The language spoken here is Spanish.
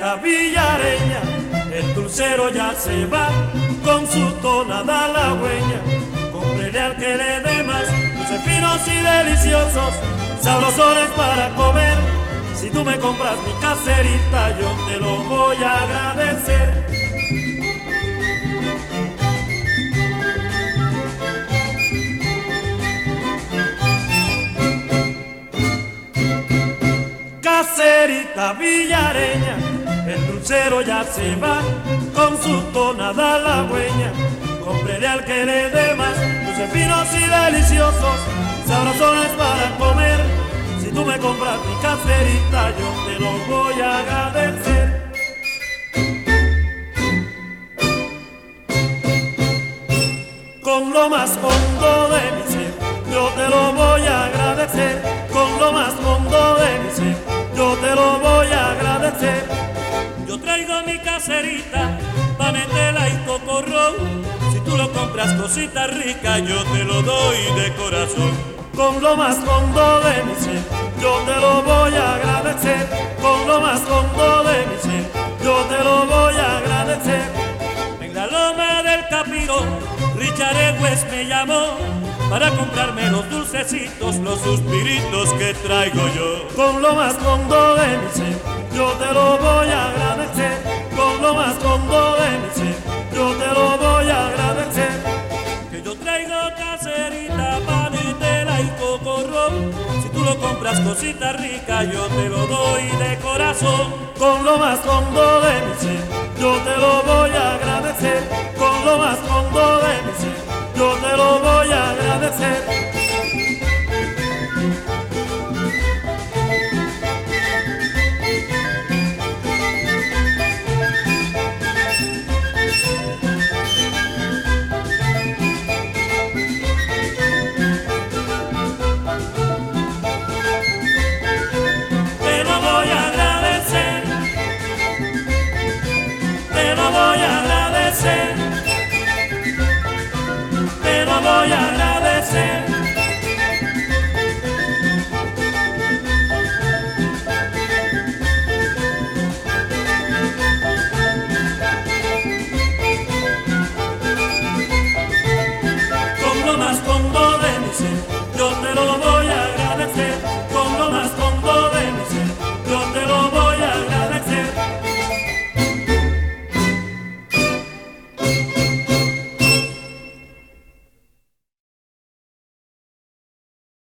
Caserita villareña, el dulcero ya se va, con su tonada halagüeña. Cómprele al que le dé más, dulces finos y deliciosos, sabrosones para comer. Si tú me compras mi caserita, yo te lo voy a agradecer. Caserita villareña, el dulcero ya se va, con su tonada halagüeña. Cómprele al que le dé más, dulces finos y deliciosos, sabrosones para comer. Si tú me compras mi caserita, yo te lo voy a agradecer. Con lo más hondo de mi ser, yo te lo voy a agradecer. Con lo más hondo de mi ser, yo te lo voy a agradecer. Yo traigo mi caserita, panetela y cocorrón. Si tú lo compras cosita rica, yo te lo doy de corazón. Con lo más hondo de mi ser, yo te lo voy a agradecer. Con lo más hondo de mi ser, yo te lo voy a agradecer. En la loma del Capirón, Richard Egues me llamó para comprarme los dulcecitos, los suspiritos que traigo yo. Con lo más hondo de mi ser, yo te lo voy a agradecer. Con lo más hondo de mi ser, yo te lo voy a agradecer. Que yo traigo caserita, panetela y cocorrón. Si tú lo compras cosita rica, yo te lo doy de corazón. Con lo más hondo de mi ser, yo te lo voy a